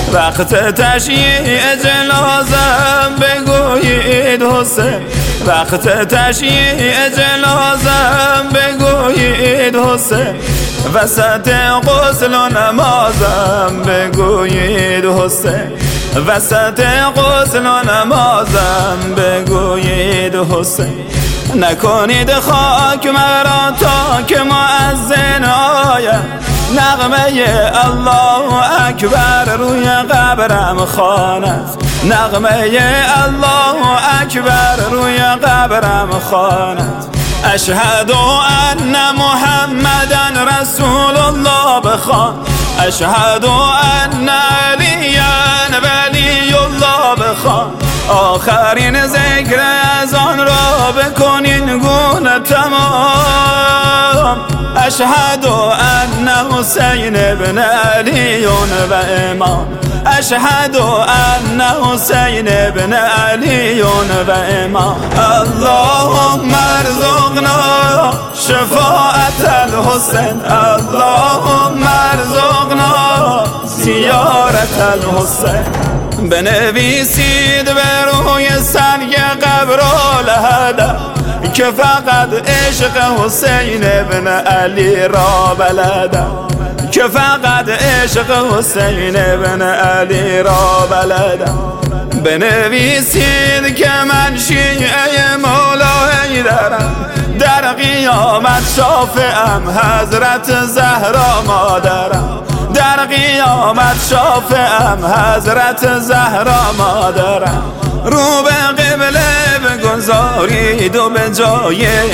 وقت تشییع جنازم بگویید حسین، وقت تشییع جنازم بگویید حسین، وسط غسل و نمازم بگویید حسین، وسط غسل و نمازم بگویید حسین. نکنید خاک مرا تا که مؤذن آید، نغمه الله اکبر روی قبرم خواند، نغمه الله اکبر روی قبرم خواند. اشهد ان محمدا رسول الله بخوان، اشهد ان علی ولی الله بخوان. آخرین ذکر از آن را بکنین گونه تمام. اشهد ان حسین ابن علی و امام، اشهد ان حسین ابن علی و امام. اللهم ارزقنا شفاعت الحسین، اللهم ارزقنا زیارت الحسین. بنویسید به روی سنگ قبر لحد که فقط عشق حسین ابن علی را بلدم، که فقط عشق حسین ابن علی را بلدم. بنویسید که من شیعه مولا حیدرم، در قیامت شافعم حضرت زهرا مادرم، در قیامت شافعم حضرت زهرا مادرم. رو به قبله بگذارید و به جای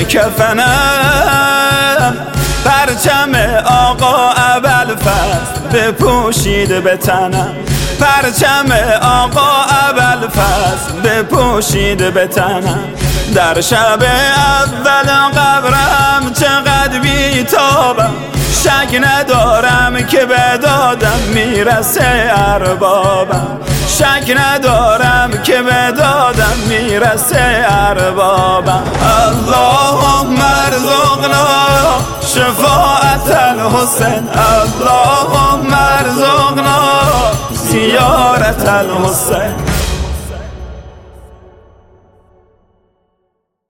کفنم پرچم آقا ابوالفضل بپوشید به تنم، پرچم آقا ابوالفضل بپوشید به تنم. در شب اول قبرم چقدر بی‌تابم، شک ندارم که به دادم میرسه اربابم، شک ندارم که به دادم میرسه اربابم. اللهم ارزقنا شفاعت الحسین، اللهم ارزقنا زیارت الحسین.